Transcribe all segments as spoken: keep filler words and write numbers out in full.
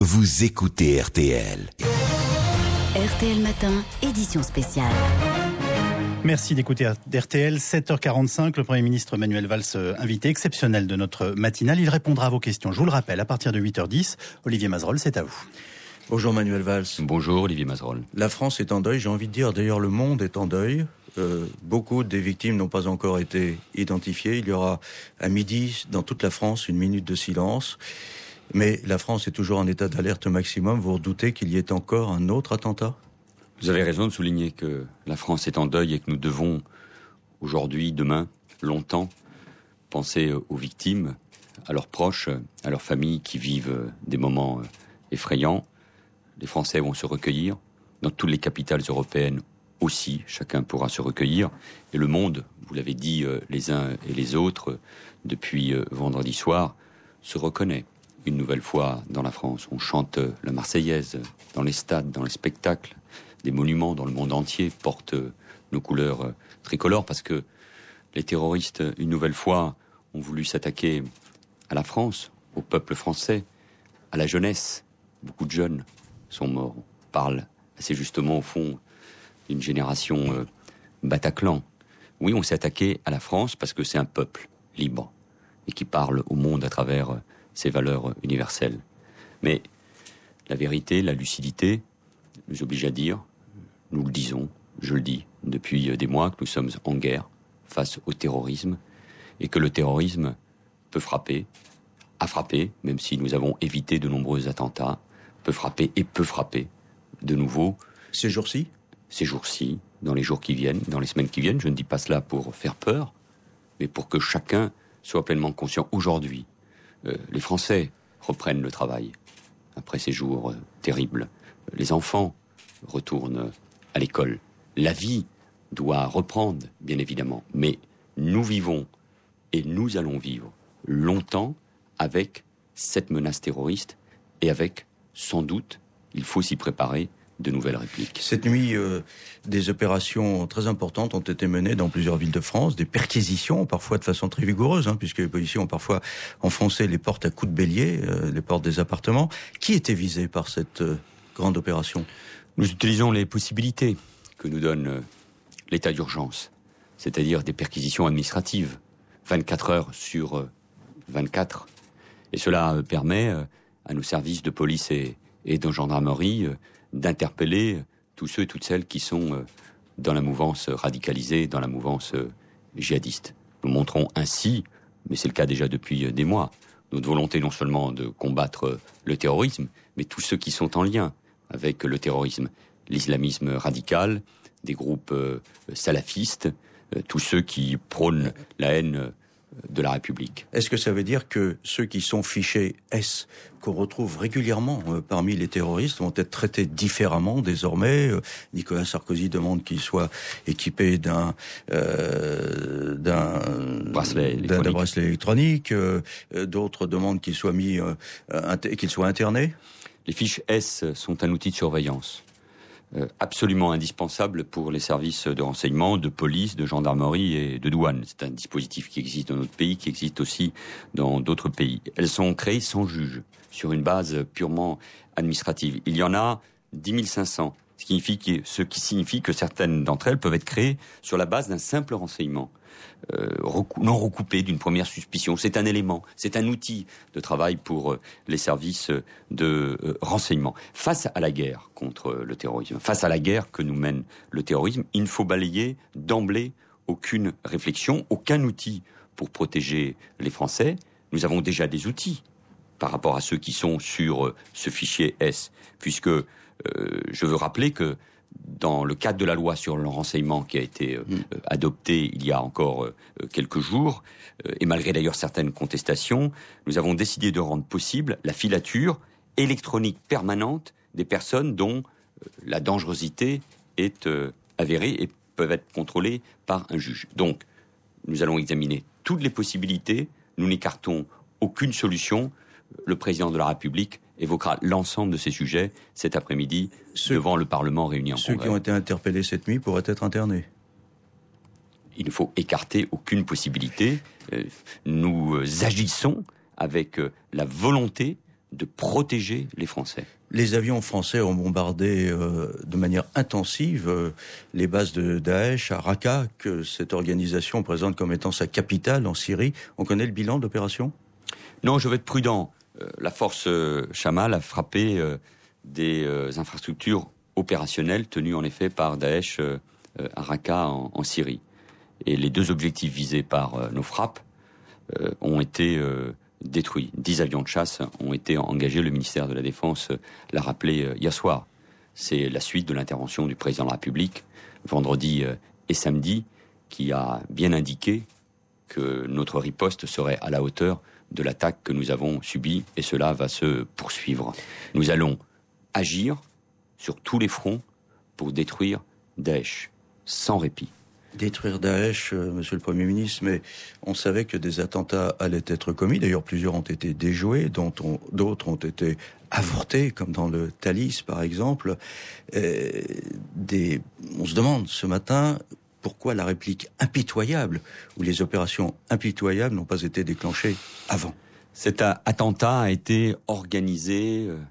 Vous écoutez R T L. R T L Matin, édition spéciale. Merci d'écouter R T L, sept heures quarante-cinq, le Premier ministre Manuel Valls, invité exceptionnel de notre matinale. Il répondra à vos questions, je vous le rappelle, à partir de huit heures dix. Olivier Mazerolle, c'est à vous. Bonjour Manuel Valls. Bonjour Olivier Mazerolle. La France est en deuil, j'ai envie de dire, d'ailleurs le monde est en deuil. Euh, beaucoup des victimes n'ont pas encore été identifiées. Il y aura à midi, dans toute la France, une minute de silence. Mais la France est toujours en état d'alerte maximum. Vous redoutez qu'il y ait encore un autre attentat ? Vous avez raison de souligner que la France est en deuil et que nous devons, aujourd'hui, demain, longtemps, penser aux victimes, à leurs proches, à leurs familles qui vivent des moments effrayants. Les Français vont se recueillir. Dans toutes les capitales européennes aussi, chacun pourra se recueillir. Et le monde, vous l'avez dit les uns et les autres, depuis vendredi soir, se reconnaît une nouvelle fois dans la France. On chante la Marseillaise dans les stades, dans les spectacles. Des monuments dans le monde entier portent nos couleurs tricolores parce que les terroristes, une nouvelle fois, ont voulu s'attaquer à la France, au peuple français, à la jeunesse. Beaucoup de jeunes sont morts. On parle assez justement, au fond, d'une génération euh, Bataclan. Oui, on s'est attaqué à la France parce que c'est un peuple libre et qui parle au monde à travers euh, ses valeurs universelles. Mais la vérité, la lucidité nous oblige à dire, nous le disons, je le dis, depuis des mois que nous sommes en guerre face au terrorisme et que le terrorisme peut frapper, a frappé, même si nous avons évité de nombreux attentats, peut frapper et peut frapper de nouveau. Ces jours-ci ? Ces jours-ci, dans les jours qui viennent, dans les semaines qui viennent, je ne dis pas cela pour faire peur, mais pour que chacun soit pleinement conscient. Aujourd'hui, euh, les Français reprennent le travail après ces jours euh, terribles. Les enfants retournent à l'école. La vie doit reprendre, bien évidemment, mais nous vivons et nous allons vivre longtemps avec cette menace terroriste et avec, sans doute, il faut s'y préparer, de nouvelles répliques. Cette nuit, euh, des opérations très importantes ont été menées dans plusieurs villes de France, des perquisitions, parfois de façon très vigoureuse, hein, puisque les policiers ont parfois enfoncé les portes à coups de bélier, euh, les portes des appartements. Qui était visé par cette euh, grande opération ? Nous utilisons les possibilités que nous donne euh, l'état d'urgence, c'est-à-dire des perquisitions administratives, vingt-quatre heures sur euh, vingt-quatre. Et cela euh, permet euh, à nos services de police et, et de gendarmerie euh, d'interpeller tous ceux et toutes celles qui sont euh, dans la mouvance radicalisée, dans la mouvance euh, djihadiste. Nous montrons ainsi, mais c'est le cas déjà depuis euh, des mois, notre volonté non seulement de combattre euh, le terrorisme, mais tous ceux qui sont en lien avec le terrorisme, l'islamisme radical, des groupes euh, salafistes, euh, tous ceux qui prônent la haine euh, de la République. Est-ce que ça veut dire que ceux qui sont fichés S, qu'on retrouve régulièrement euh, parmi les terroristes, vont être traités différemment désormais ? euh, Nicolas Sarkozy demande qu'ils soient équipés d'un euh, d'un bracelet d'un, électronique. d'un bracelet électronique. Euh, d'autres demandent qu'ils soient mis, euh, inter- qu'ils soient internés. Les fiches S sont un outil de surveillance euh, absolument indispensable pour les services de renseignement, de police, de gendarmerie et de douane. C'est un dispositif qui existe dans notre pays, qui existe aussi dans d'autres pays. Elles sont créées sans juge, sur une base purement administrative. Il y en a dix mille cinq cents, ce qui signifie que, ce qui signifie que certaines d'entre elles peuvent être créées sur la base d'un simple renseignement. Euh, recou- non recoupé d'une première suspicion. C'est un élément, c'est un outil de travail pour euh, les services de euh, renseignement. Face à la guerre contre le terrorisme, face à la guerre que nous mène le terrorisme, il ne faut balayer d'emblée aucune réflexion, aucun outil pour protéger les Français. Nous avons déjà des outils par rapport à ceux qui sont sur euh, ce fichier S, puisque euh, je veux rappeler que dans le cadre de la loi sur le renseignement qui a été euh, mmh. adoptée il y a encore euh, quelques jours, euh, et malgré d'ailleurs certaines contestations, nous avons décidé de rendre possible la filature électronique permanente des personnes dont euh, la dangerosité est euh, avérée et peuvent être contrôlées par un juge. Donc, nous allons examiner toutes les possibilités, nous n'écartons aucune solution. Le président de la République évoquera l'ensemble de ces sujets cet après-midi ceux, devant le Parlement réuni en Ceux congrès. Qui ont été interpellés cette nuit pourraient être internés. Il ne faut écarter aucune possibilité. Nous agissons avec la volonté de protéger les Français. Les avions français ont bombardé euh, de manière intensive euh, les bases de Daesh à Raqqa, que cette organisation présente comme étant sa capitale en Syrie. On connaît le bilan de l'opération ? Non, je vais être prudent. Euh, la force euh, Chamal a frappé euh, des euh, infrastructures opérationnelles tenues en effet par Daesh euh, à Raqqa en, en Syrie. Et les deux objectifs visés par euh, nos frappes euh, ont été euh, détruits. Dix avions de chasse ont été engagés. Le ministère de la Défense l'a rappelé euh, hier soir. C'est la suite de l'intervention du président de la République vendredi euh, et samedi, qui a bien indiqué que notre riposte serait à la hauteur de l'attaque que nous avons subie, et cela va se poursuivre. Nous allons agir sur tous les fronts pour détruire Daesh, sans répit. Détruire Daesh, euh, Monsieur le Premier ministre, mais on savait que des attentats allaient être commis. D'ailleurs, plusieurs ont été déjoués, dont on, d'autres ont été avortés, comme dans le Thalys, par exemple. Euh, des, on se demande ce matin pourquoi la réplique impitoyable ou les opérations impitoyables n'ont pas été déclenchées avant. Cet attentat a été organisé, euh,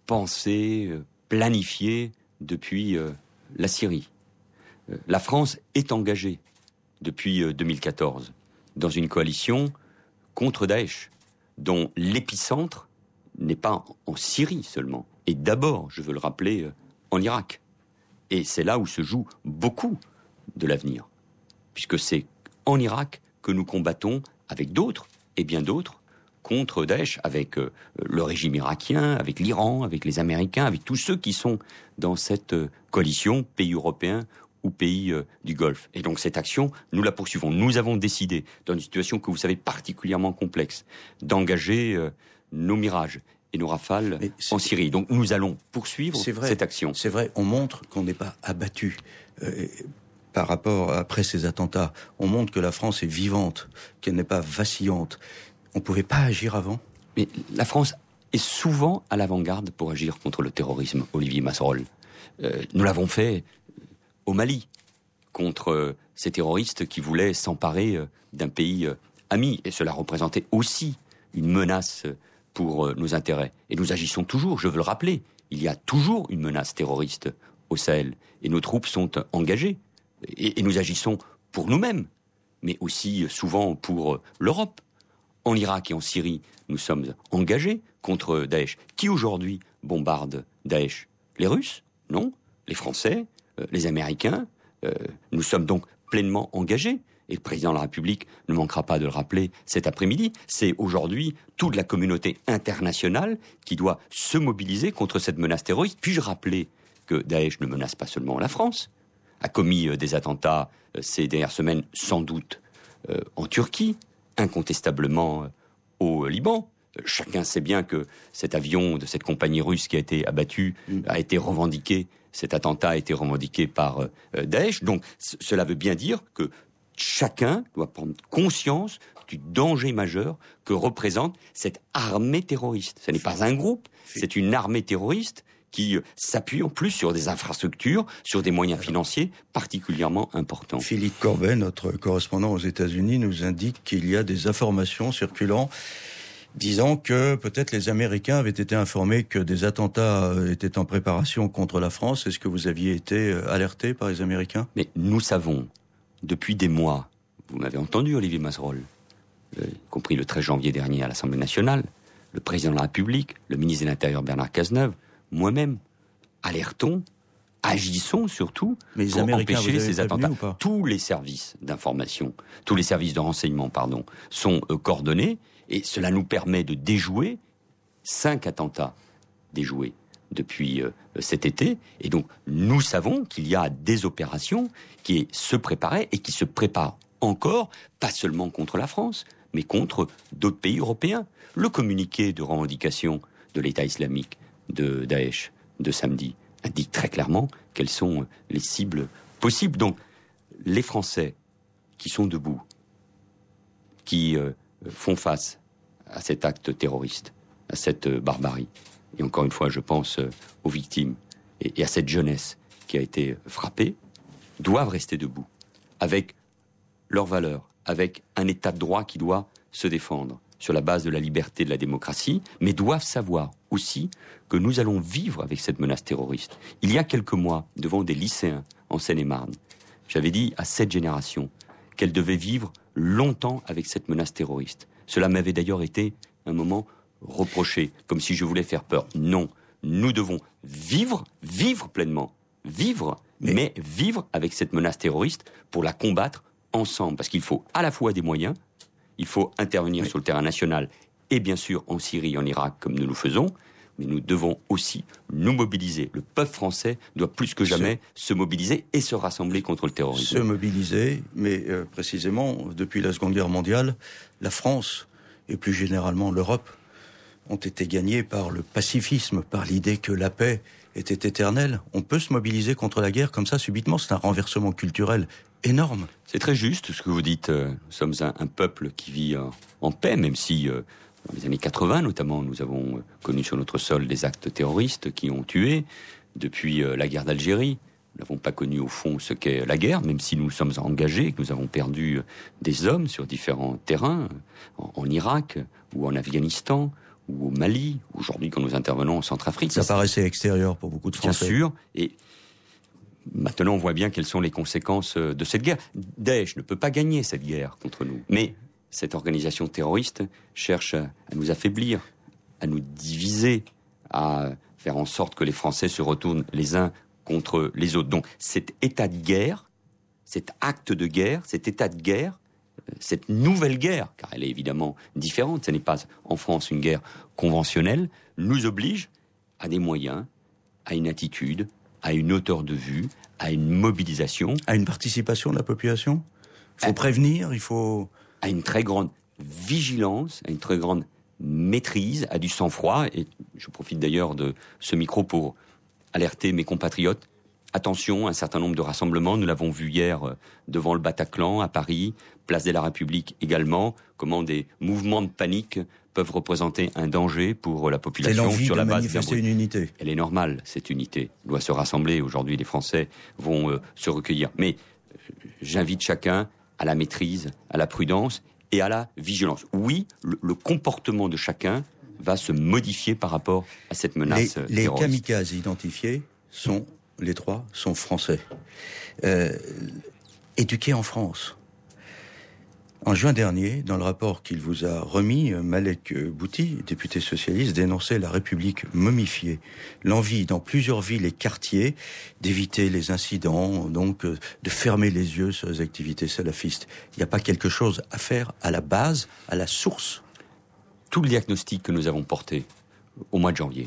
pensé, euh, planifié depuis euh, la Syrie. Euh, la France est engagée depuis euh, deux mille quatorze dans une coalition contre Daesh, dont l'épicentre n'est pas en Syrie seulement, et d'abord, je veux le rappeler, euh, en Irak. Et c'est là où se joue beaucoup de l'avenir, puisque c'est en Irak que nous combattons avec d'autres, et bien d'autres, contre Daesh, avec euh, le régime irakien, avec l'Iran, avec les Américains, avec tous ceux qui sont dans cette euh, coalition, pays européens ou pays euh, du Golfe. Et donc cette action, nous la poursuivons. Nous avons décidé, dans une situation que vous savez particulièrement complexe, d'engager euh, nos Mirages et nos Rafales en Syrie. Donc nous allons poursuivre vrai, cette action. C'est vrai, on montre qu'on n'est pas abattu. Euh, Par rapport, après ces attentats, on montre que la France est vivante, qu'elle n'est pas vacillante. On ne pouvait pas agir avant ? Mais la France est souvent à l'avant-garde pour agir contre le terrorisme, Olivier Masserolles. Euh, nous l'avons fait au Mali, contre euh, ces terroristes qui voulaient s'emparer euh, d'un pays euh, ami. Et cela représentait aussi une menace pour euh, nos intérêts. Et nous agissons toujours, je veux le rappeler. Il y a toujours une menace terroriste au Sahel. Et nos troupes sont engagées. Et, et nous agissons pour nous-mêmes, mais aussi souvent pour l'Europe. En Irak et en Syrie, nous sommes engagés contre Daesh. Qui aujourd'hui bombarde Daesh ? Les Russes ? Non. Les Français ? euh, Les Américains ? euh, Nous sommes donc pleinement engagés. Et le président de la République ne manquera pas de le rappeler cet après-midi. C'est aujourd'hui toute la communauté internationale qui doit se mobiliser contre cette menace terroriste. Puis-je rappeler que Daesh ne menace pas seulement la France ? A commis euh, des attentats euh, ces dernières semaines, sans doute euh, en Turquie, incontestablement euh, au Liban. Euh, chacun sait bien que cet avion de cette compagnie russe qui a été abattu mmh. a été revendiqué, cet attentat a été revendiqué par euh, Daesh. Donc c- cela veut bien dire que chacun doit prendre conscience du danger majeur que représente cette armée terroriste. Ce n'est pas un groupe, c'est une armée terroriste qui s'appuie en plus sur des infrastructures, sur des moyens financiers particulièrement importants. Philippe Corbet, notre correspondant aux États-Unis, nous indique qu'il y a des informations circulant disant que peut-être les Américains avaient été informés que des attentats étaient en préparation contre la France. Est-ce que vous aviez été alerté par les Américains ? Mais nous savons, depuis des mois, vous m'avez entendu Olivier Masserolles, euh, y compris le treize janvier dernier à l'Assemblée nationale, le président de la République, le ministre de l'Intérieur Bernard Cazeneuve, moi-même, alertons, agissons surtout Mais les pour Américains, empêcher ces attentats. Ou pas ? Tous les services d'information, tous les services de renseignement, pardon, sont euh, coordonnés et cela nous permet de déjouer cinq attentats déjoués depuis euh, cet été. Et donc, nous savons qu'il y a des opérations qui se préparaient et qui se préparent encore, pas seulement contre la France, mais contre d'autres pays européens. Le communiqué de revendication de l'État islamique de Daesh de samedi indique très clairement quelles sont les cibles possibles. Donc, les Français qui sont debout, qui euh, font face à cet acte terroriste, à cette euh, barbarie, et encore une fois, je pense euh, aux victimes et, et à cette jeunesse qui a été frappée, doivent rester debout, avec leurs valeurs, avec un état de droit qui doit se défendre, sur la base de la liberté et de la démocratie, mais doivent savoir aussi que nous allons vivre avec cette menace terroriste. Il y a quelques mois, devant des lycéens en Seine-et-Marne, j'avais dit à cette génération qu'elle devait vivre longtemps avec cette menace terroriste. Cela m'avait d'ailleurs été un moment reproché, comme si je voulais faire peur. Non, nous devons vivre, vivre pleinement, vivre, mais, mais vivre avec cette menace terroriste pour la combattre ensemble. Parce qu'il faut à la fois des moyens, il faut intervenir oui. sur le terrain national et bien sûr en Syrie et en Irak comme nous le faisons, mais nous devons aussi nous mobiliser. Le peuple français doit plus que jamais se, se mobiliser et se rassembler contre le terrorisme. Se mobiliser, mais euh, précisément, depuis la Seconde Guerre mondiale, la France et plus généralement l'Europe ont été gagnés par le pacifisme, par l'idée que la paix était éternelle. On peut se mobiliser contre la guerre comme ça subitement, c'est un renversement culturel énorme. C'est très juste ce que vous dites. Nous sommes un, un peuple qui vit en, en paix, même si euh, dans les années quatre-vingt notamment, nous avons connu sur notre sol des actes terroristes qui ont tué. Depuis euh, la guerre d'Algérie, nous n'avons pas connu au fond ce qu'est la guerre, même si nous sommes engagés, que nous avons perdu des hommes sur différents terrains, en, en Irak ou en Afghanistan, ou au Mali, aujourd'hui quand nous intervenons en Centrafrique. Ça paraissait extérieur pour beaucoup de Français. Bien sûr, et maintenant on voit bien quelles sont les conséquences de cette guerre. Daesh ne peut pas gagner cette guerre contre nous, mais cette organisation terroriste cherche à nous affaiblir, à nous diviser, à faire en sorte que les Français se retournent les uns contre les autres. Donc cet état de guerre, cet acte de guerre, cet état de guerre, cette nouvelle guerre, car elle est évidemment différente, ce n'est pas en France une guerre conventionnelle, nous oblige à des moyens, à une attitude, à une hauteur de vue, à une mobilisation. À une participation de la population ? Il faut à, prévenir, il faut... À une très grande vigilance, à une très grande maîtrise, à du sang-froid, et je profite d'ailleurs de ce micro pour alerter mes compatriotes. Attention, un certain nombre de rassemblements, nous l'avons vu hier devant le Bataclan, à Paris, place de la République également, comment des mouvements de panique peuvent représenter un danger pour la population sur la base d'un manifester une unité. Elle est normale, cette unité. Elle doit se rassembler. Aujourd'hui, les Français vont euh, se recueillir. Mais euh, j'invite chacun à la maîtrise, à la prudence et à la vigilance. Oui, le, le comportement de chacun va se modifier par rapport à cette menace les, les terroriste. Les kamikazes identifiés sont... Les trois sont français, euh, éduqués en France. En juin dernier, dans le rapport qu'il vous a remis, Malek Bouti, député socialiste, dénonçait la République momifiée, l'envie dans plusieurs villes et quartiers d'éviter les incidents, donc de fermer les yeux sur les activités salafistes. Il n'y a pas quelque chose à faire à la base, à la source? Tout le diagnostic que nous avons porté au mois de janvier,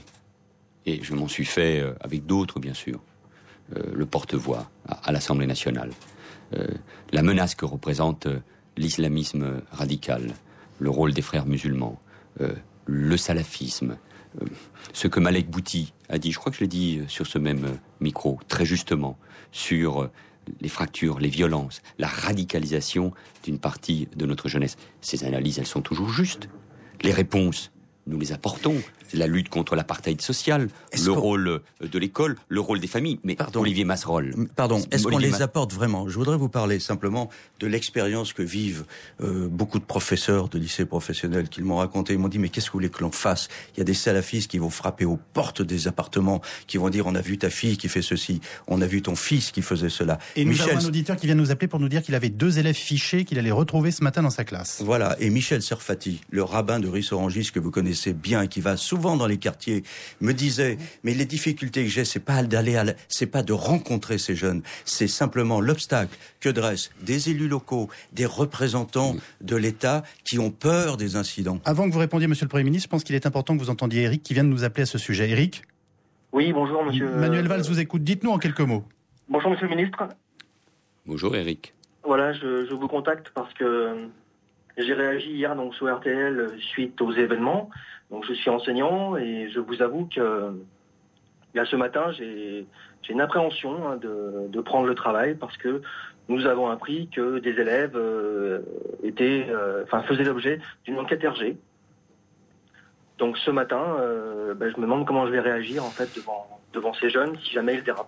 et je m'en suis fait avec d'autres bien sûr, Euh, le porte-voix à, à l'Assemblée nationale, euh, la menace que représente euh, l'islamisme radical, le rôle des frères musulmans, euh, le salafisme, euh, ce que Malek Bouti a dit, je crois que je l'ai dit sur ce même euh, micro, très justement, sur euh, les fractures, les violences, la radicalisation d'une partie de notre jeunesse. Ces analyses, elles sont toujours justes. Les réponses, nous les apportons. C'est la lutte contre l'apartheid social, est-ce le qu'on... rôle de l'école, le rôle des familles. Mais pardon, Olivier Masserolles... Pardon, est-ce Olivier qu'on les Mas... apporte vraiment? Je voudrais vous parler simplement de l'expérience que vivent euh, beaucoup de professeurs de lycées professionnels qui m'ont raconté. Ils m'ont dit, mais qu'est-ce que vous voulez que l'on fasse? Il y a des salafistes qui vont frapper aux portes des appartements, qui vont dire, on a vu ta fille qui fait ceci, on a vu ton fils qui faisait cela. Et Michel... nous avons un auditeur qui vient nous appeler pour nous dire qu'il avait deux élèves fichés qu'il allait retrouver ce matin dans sa classe. Voilà, et Michel Serfati, le rabbin de Ris-Orangis que vous connaissez bien et qui va souvent dans les quartiers, me disait, mais les difficultés que j'ai, c'est pas d'aller à la... c'est pas de rencontrer ces jeunes, c'est simplement l'obstacle que dressent des élus locaux, des représentants de l'État qui ont peur des incidents. Avant que vous répondiez, Monsieur le Premier ministre, je pense qu'il est important que vous entendiez Eric qui vient de nous appeler à ce sujet. Eric ? Oui, bonjour, monsieur. Manuel Valls vous écoute. Dites-nous en quelques mots. Bonjour, monsieur le ministre. Bonjour, Eric. Voilà, je, je vous contacte parce que j'ai réagi hier donc sur R T L suite aux événements. Donc je suis enseignant et je vous avoue que là, ce matin, j'ai, j'ai une appréhension hein, de, de prendre le travail parce que nous avons appris que des élèves euh, étaient, euh, enfin, faisaient l'objet d'une enquête R G. Donc ce matin, euh, ben, je me demande comment je vais réagir en fait devant, devant ces jeunes si jamais ils dérapent.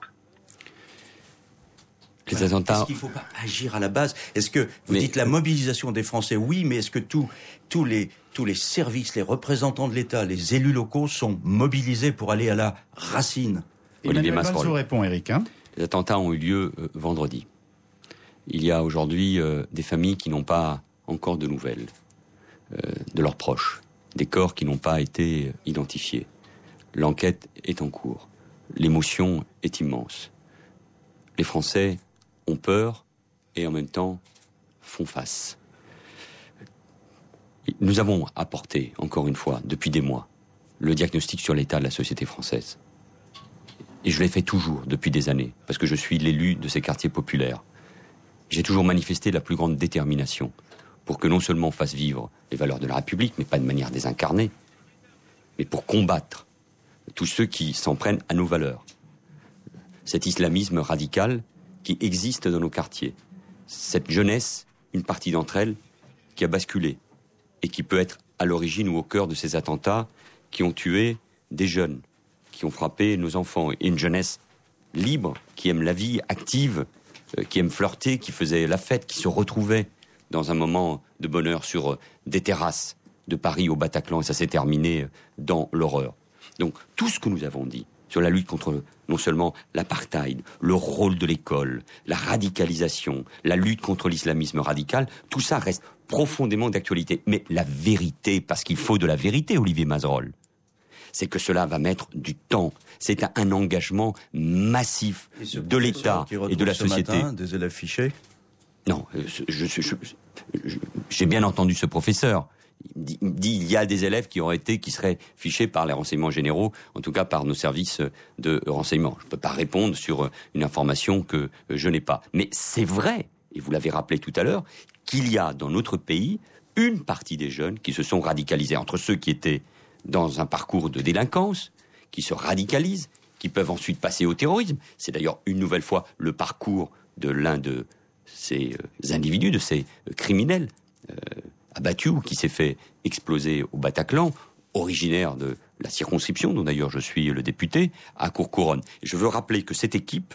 Les attentats... Est-ce qu'il ne faut pas agir à la base? Est-ce que vous mais... dites la mobilisation des Français? Oui, mais est-ce que tous tous les tous les services, les représentants de l'État, les élus locaux sont mobilisés pour aller à la racine. Olivier Masrol vous répond, Eric. Hein les attentats ont eu lieu euh, vendredi. Il y a aujourd'hui euh, des familles qui n'ont pas encore de nouvelles euh, de leurs proches, des corps qui n'ont pas été identifiés. L'enquête est en cours. L'émotion est immense. Les Français ont peur et en même temps font face. Nous avons apporté, encore une fois, depuis des mois, le diagnostic sur l'état de la société française. Et je l'ai fait toujours, depuis des années, parce que je suis l'élu de ces quartiers populaires. J'ai toujours manifesté la plus grande détermination pour que non seulement on fasse vivre les valeurs de la République, mais pas de manière désincarnée, mais pour combattre tous ceux qui s'en prennent à nos valeurs. Cet islamisme radical qui existe dans nos quartiers. Cette jeunesse, une partie d'entre elles, qui a basculé et qui peut être à l'origine ou au cœur de ces attentats qui ont tué des jeunes, qui ont frappé nos enfants. Et une jeunesse libre, qui aime la vie, active, euh, qui aime flirter, qui faisait la fête, qui se retrouvait dans un moment de bonheur sur euh, des terrasses de Paris au Bataclan, et ça s'est terminé euh, dans l'horreur. Donc tout ce que nous avons dit sur la lutte contre non seulement l'apartheid, le rôle de l'école, la radicalisation, la lutte contre l'islamisme radical, tout ça reste profondément d'actualité. Mais la vérité, parce qu'il faut de la vérité, Olivier Masrol, c'est que cela va mettre du temps. C'est un, un engagement massif de l'État et de la société. Ce matin, des élèves fichés ? Non, je, je, je, je, j'ai bien entendu ce professeur. Il dit, il dit il y a des élèves qui auraient été, qui seraient fichés par les renseignements généraux, en tout cas par nos services de renseignement. Je ne peux pas répondre sur une information que je n'ai pas. Mais c'est vrai, et vous l'avez rappelé tout à l'heure, qu'il y a dans notre pays une partie des jeunes qui se sont radicalisés, entre ceux qui étaient dans un parcours de délinquance, qui se radicalisent, qui peuvent ensuite passer au terrorisme. C'est d'ailleurs une nouvelle fois le parcours de l'un de ces individus, de ces criminels euh, abattu ou qui s'est fait exploser au Bataclan, originaire de la circonscription, dont d'ailleurs je suis le député, à Courcouronnes. Et je veux rappeler que cette équipe,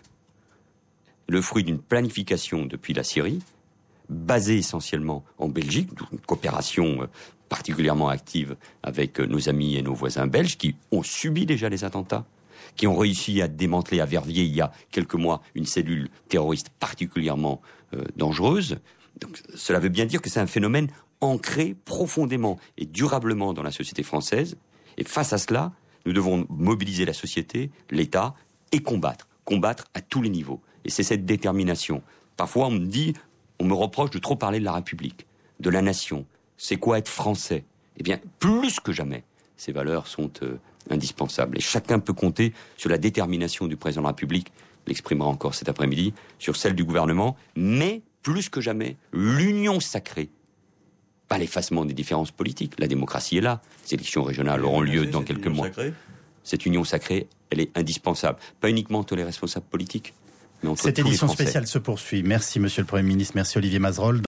le fruit d'une planification depuis la Syrie, basée essentiellement en Belgique, une coopération particulièrement active avec nos amis et nos voisins belges, qui ont subi déjà les attentats, qui ont réussi à démanteler à Verviers, il y a quelques mois, une cellule terroriste particulièrement euh, dangereuse. Donc, cela veut bien dire que c'est un phénomène ancré profondément et durablement dans la société française. Et face à cela, nous devons mobiliser la société, l'État, et combattre. Combattre à tous les niveaux. Et c'est cette détermination. Parfois, on me dit, on me reproche de trop parler de la République, de la nation. C'est quoi être français ? Eh bien, plus que jamais, ces valeurs sont euh, indispensables. Et chacun peut compter sur la détermination du président de la République, l'exprimera encore cet après-midi, sur celle du gouvernement, mais plus que jamais, l'union sacrée. Pas l'effacement des différences politiques. La démocratie est là. Les élections régionales auront lieu dans quelques mois. Cette union sacrée, elle est indispensable. Pas uniquement entre les responsables politiques, mais entre tous les Français. Cette édition spéciale se poursuit. Merci, Monsieur le Premier ministre. Merci, Olivier Masrol.